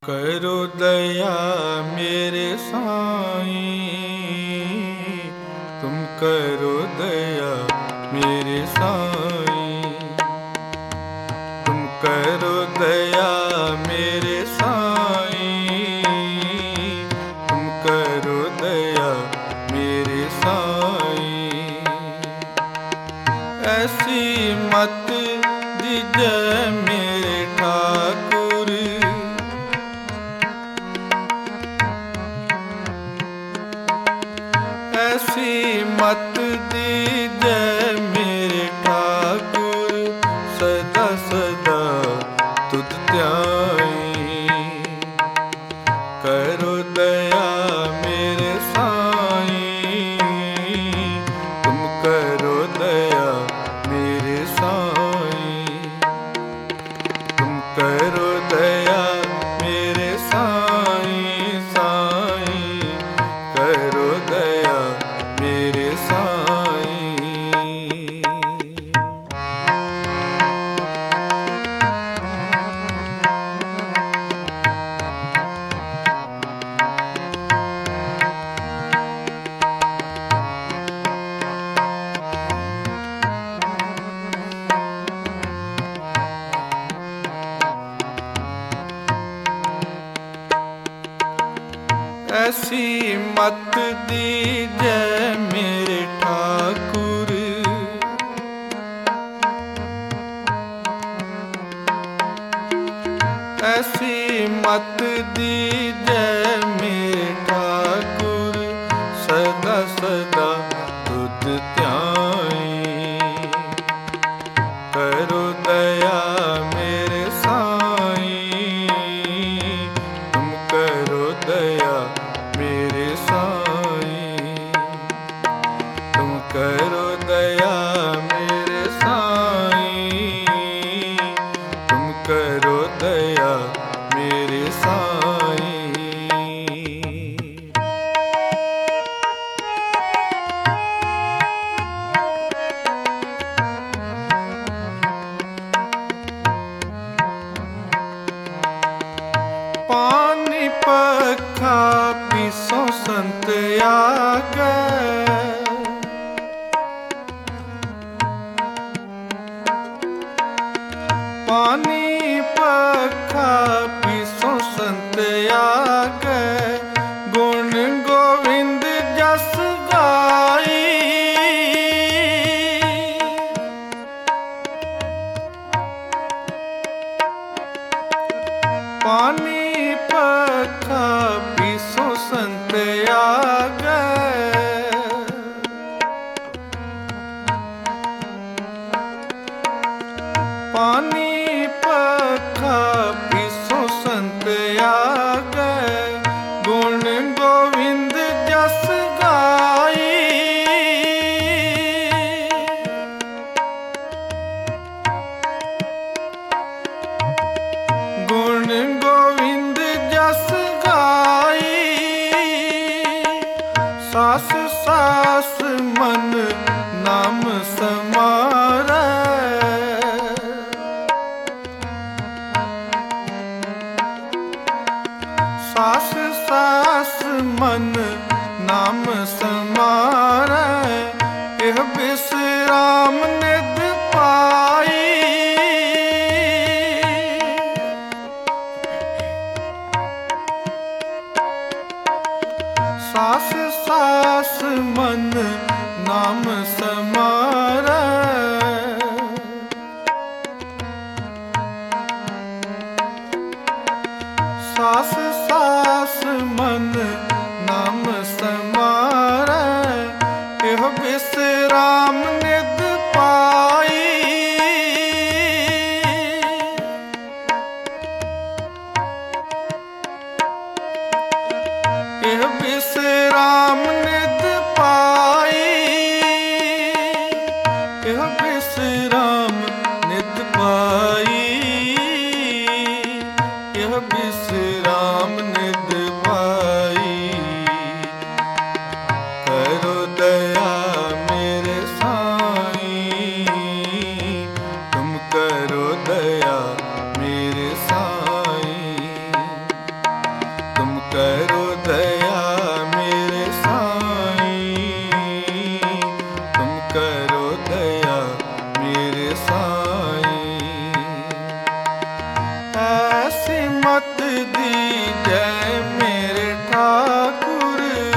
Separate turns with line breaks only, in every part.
करो दया मेरे साईं, तुम करो दया मेरे साईं, तुम करो दया मेरे साईं, तुम करो दया मेरे साईं। ऐसी मत दीजै मेरे ठाकुर, ऐसी मत दीजै मेरे ठाकुर, सदा सदा तुध ध्याई। करो दया मेरे साईं, तुम करो दया मेरे साईं, तुम करो दया मेरे साईं साईं, करो दया मेरे साईं। ऐसी मत दीजै मेरे ठाकुर, ऐसी मत दीजै मेरे ठाकुर, सदा सदा तुध ध्याई। करो दया मेरे साईं, तुम करो दया मेरे साईं, तुम करो दया मेरे साईं, तुम करो दया मेरे साईं। पानी पखा पीसो संत आगे, पानी पखा पीसो संत आगे, गुण गोविंद जस गाई। पानी पखा पीसो संत आगे, पानी पखा पीसो संत आगे, गुण गोविंद जस गाई। गुण गोविंद जस गाई, सास सास मन नाम समारै। सास सास मन नाम समारै, एह विश्राम निध पाई। सास सास मन नाम समारै, सास सास मन नाम समारै, एह विश्राम निध पाई। एह विश्राम निध पाई, एह विश्राम निध पाई, एह विश्राम निध पाई। करो दया मेरे साईं, तुम करो दया मेरे साईं। मत दीजै मेरे ठाकुर।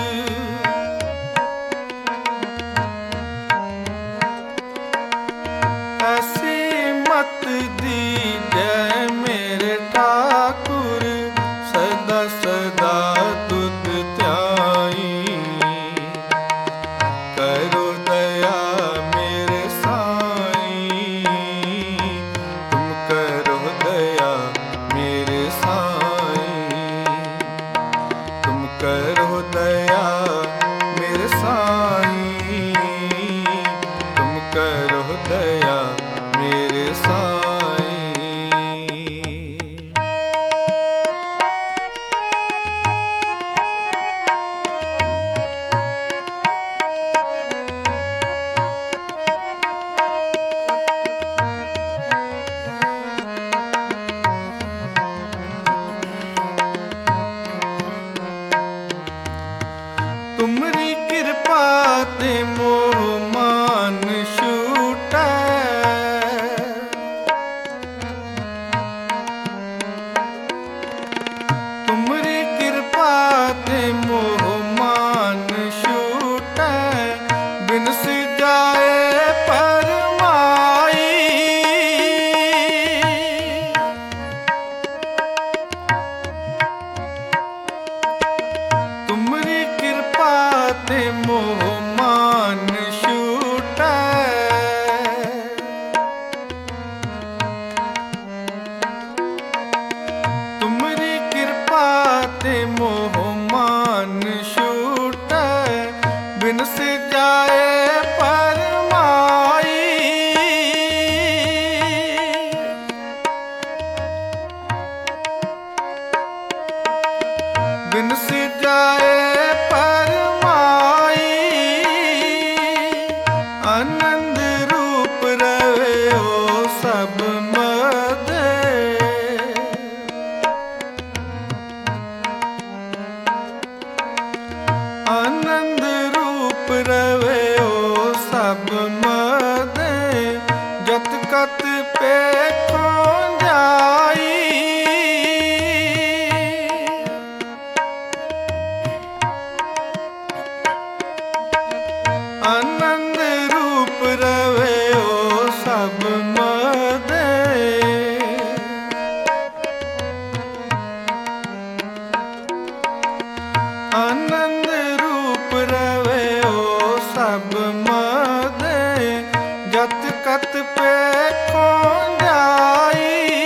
ऐसी मत दीजै मेरे ठाकुर, सदा सदा तुध ध्याई। करो दया मेरे साईं, तुम करो दया मेरे साईं। तुम करो दया मेरे साईं, तुम करो दया मेरे साईं। तुमरी कृपा ते मोह मान छूटै। तुमरी कृपा ते मोह मान छूटै, बिन सिजाए परमाई। तुमरी कृपा ते मोह मान छूटै। तुमरी कृपा ते मोह मान छूटै, बिन सिजाए परमाई। बिन सिजाए परमाई, आनंद रूप रहे ओ सब मदे। आनंद रूप रहे ओ सब मदे, जत कत पेखों जाई। आनंद रूप रहे ओ सब मदे। आनंद रूप रहे ओ सब मदे, जत कत पेखों जाई।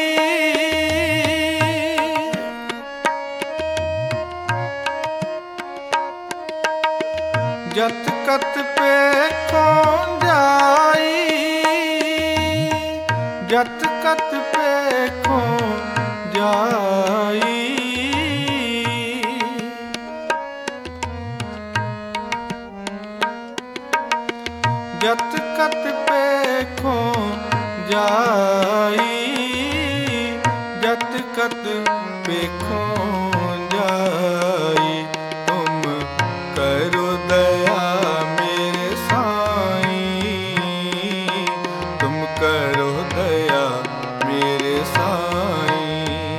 जत कत पेखों जाई। जत कत पेखों जाई। जत कत पेखों जाई। जत कत पेखों जाई। तुम करो दया मेरे साईं, तुम करो दया मेरे साईं।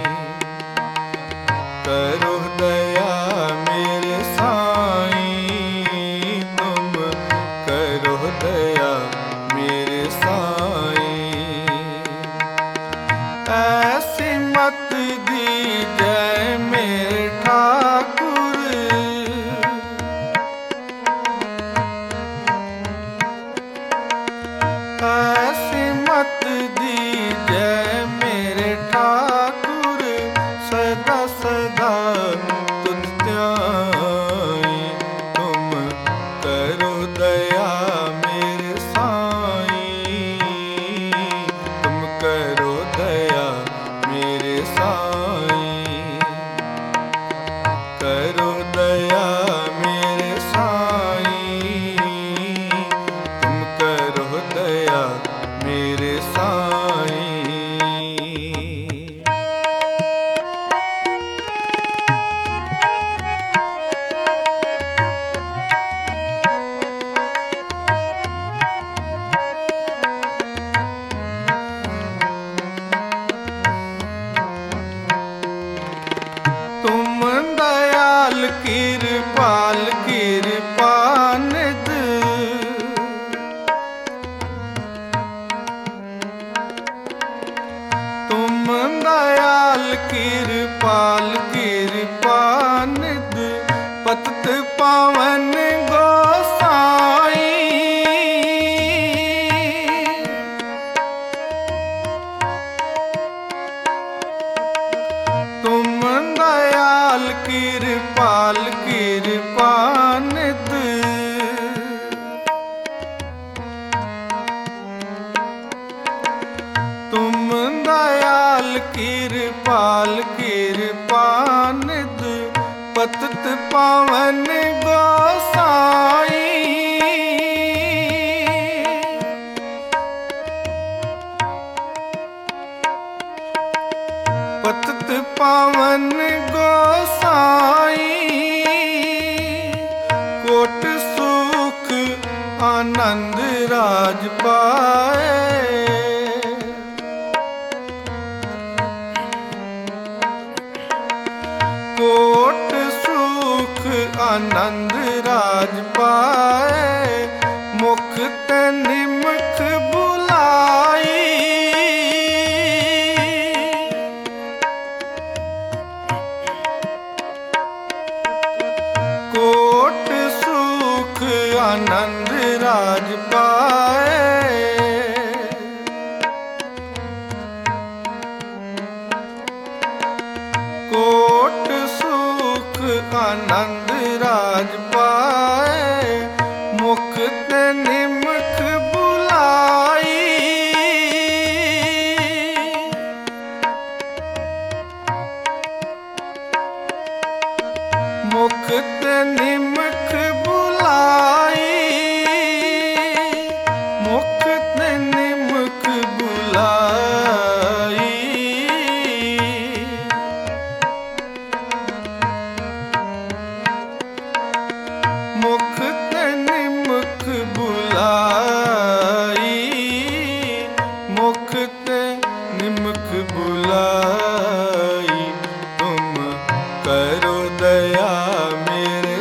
करो दया मेरे साईं, तुम करो दया मेरे साईं। ऐसी मत दीजै मेरे ठाकुर। ऐसी मत दीजै मेरे ठाकुर, सदा सदा तुध ध्याई। तुम करो दया मेरे साईं, तुम करो दया मेरे साईं। करो दया मेरे साईं, तुम करो दया मेरे साईं। कृपाल कृपानिधि पतित पावन गोसाई। तुम दयाल कृपाल कृपानिधि तुम दयाल कृपाल कृपानिधि पतित पावन गोसाई। पतित पावन गोसाई कोट सुख आनंद राज पाए। कोट सुख आनंद राज पाए मुख ते निमख बुलाई। कोट सुख आनंद राज पाए कोट सुख आनंद राज पाए मुख ते निमख बुलाई। मुख ते निमख बुलाई मुख ते निमख बुलाई। मुख ते निमख बुलाई मुख ते निमख बुलाई। तुम करो दया मेरे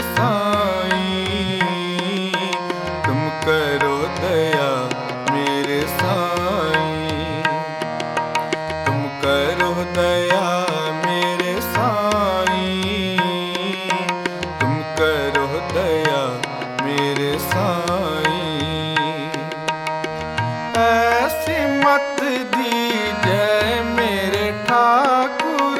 साईं तुम करो दया मेरे साईं तुम करो दया मेरे साईं तुम करो दया मेरे साईं। ऐसी मत दीजै मेरे ठाकुर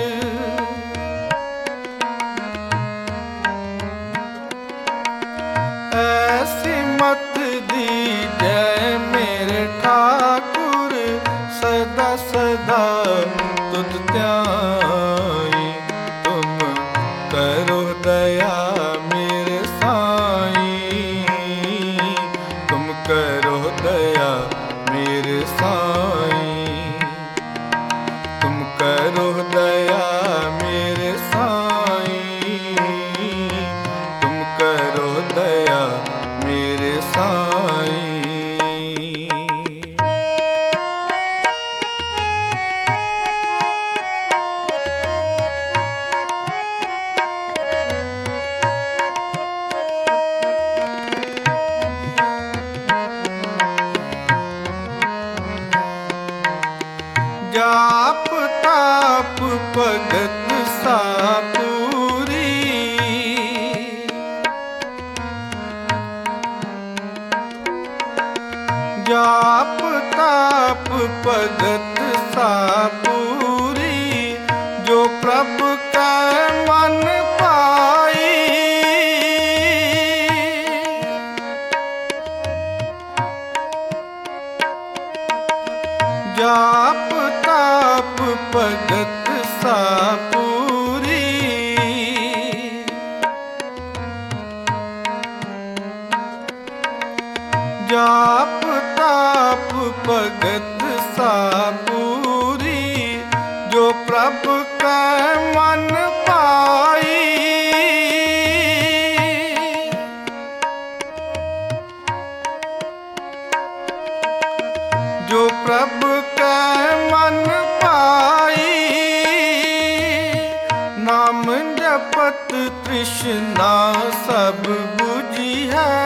ऐसी मत दीजै मेरे ठाकुर सदा सदा तुझ ध्याई। तुम करो दया मेरे साईं तुम करो दया मेरे साईं तुम करो दया मेरे साईं तुम करो दया मेरे साईं। जाप ताप भगत सापूरी जाप ताप भगत सापूरी जो प्रभु का मन पाई। जाप ताप भगत सापूरी जाप ताप भगत सापूरी जो प्रभु का मन पाई। जो प्रभु का मन पाई नाम जपत तृष्णा सब बुझी है।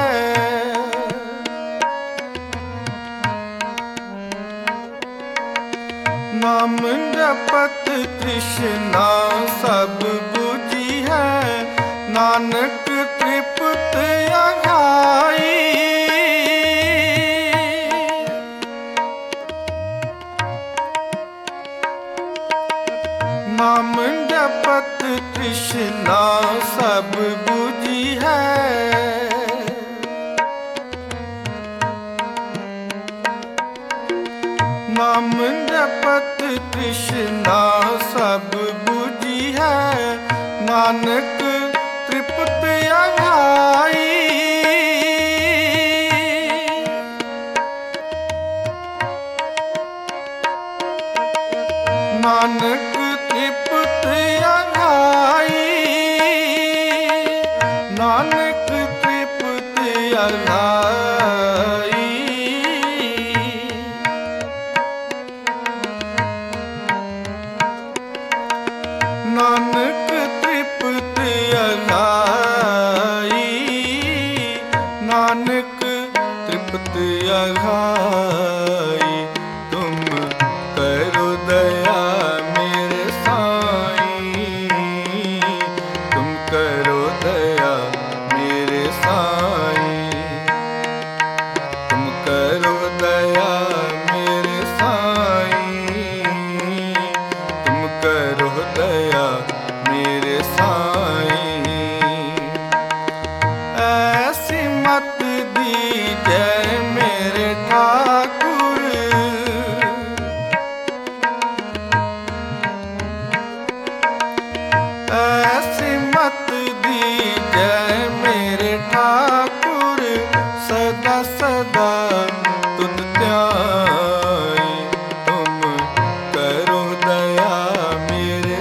नाम जपत तृष्णा सब बुझी है, नानक तृप्त अघाई। नाम जपत तृष्णा सब बुझी है, नाम जपत तृष्णा सब बुझी है, नानक तृप्त अघाई। नानक तृप्त अघाई, नानक तृप्त अघाई। नानक तृप्त अघाई, नानक तृप्त अघाई। तुम करो दया मेरे साईं, तुम करो दया मेरे साईं, तुम करो दया मेरे साईं, तुम करो दया मेरे साईं। ऐसी मत दीजै मेरे ठाकुर, ऐसी मत दीजै मेरे ठाकुर, सदा सदा तुध ध्याई। तुम करो दया मेरे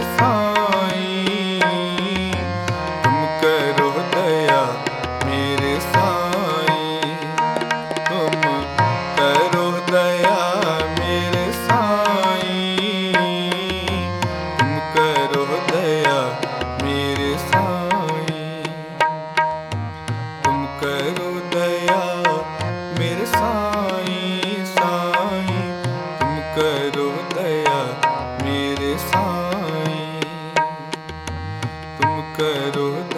साईं, तुम करो दया मेरे साईं, तुम करो दया मेरे साईं, तुम करो दया मेरे साईं, तुम करो दया मेरे साईं साईं, तुम करो दया मेरे साईं, तुम करो